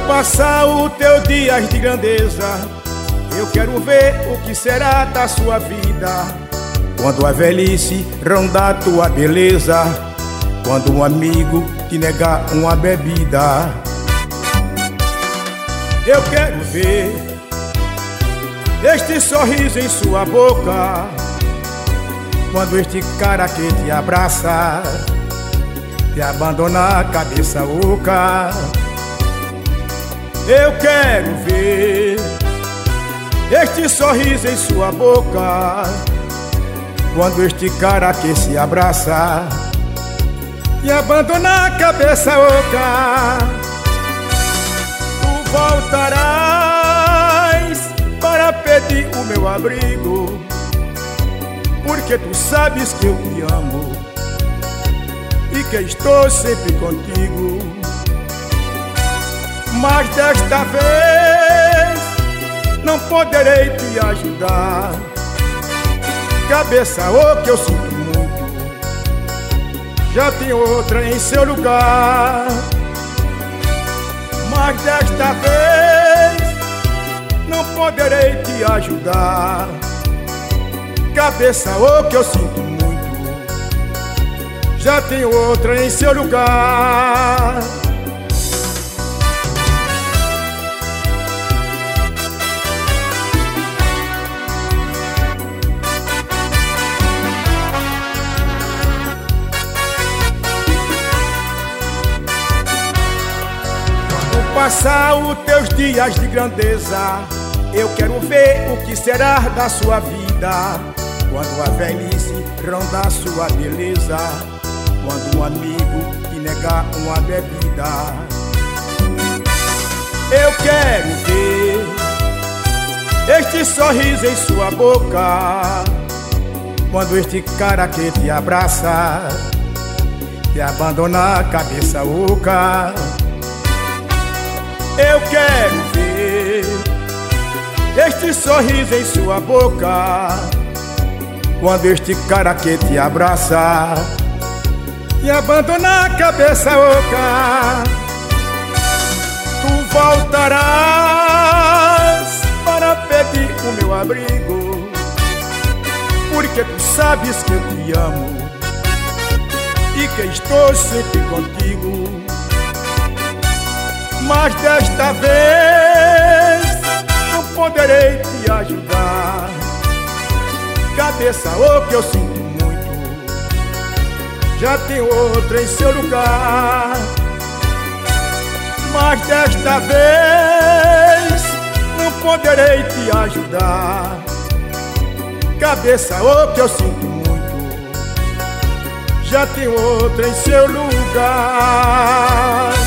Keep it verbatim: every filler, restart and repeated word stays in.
Passar o teu dias de grandeza, eu quero ver o que será da sua vida. Quando a velhice rondar tua beleza, quando um amigo te negar uma bebida. Eu quero ver este sorriso em sua boca, quando este cara que te abraça te abandonar a cabeça oca. Eu quero ver este sorriso em sua boca, quando este cara que se abraça e abandona a cabeça oca. Tu voltarás para pedir o meu abrigo, porque tu sabes que eu te amo e que estou sempre contigo. Mas desta vez não poderei te ajudar. Cabeça oca, eu sinto muito, já tem outra em seu lugar. Mas desta vez não poderei te ajudar. Cabeça oca, eu sinto muito, já tem outra em seu lugar. Passar os teus dias de grandeza, eu quero ver o que será da sua vida. Quando a velhice rondar sua beleza, quando um amigo te negar uma bebida. Eu quero ver este sorriso em sua boca, quando este cara que te abraça te abandonar a cabeça oca. Eu quero ver este sorriso em sua boca, quando este cara que te abraça e abandona a cabeça oca. Tu voltarás para pedir o meu abrigo, porque tu sabes que eu te amo e que estou sempre contigo. Mas desta vez não poderei te ajudar. Cabeça oca, eu sinto muito, já tem outra em seu lugar. Mas desta vez não poderei te ajudar. Cabeça oca, eu sinto muito, já tem outra em seu lugar.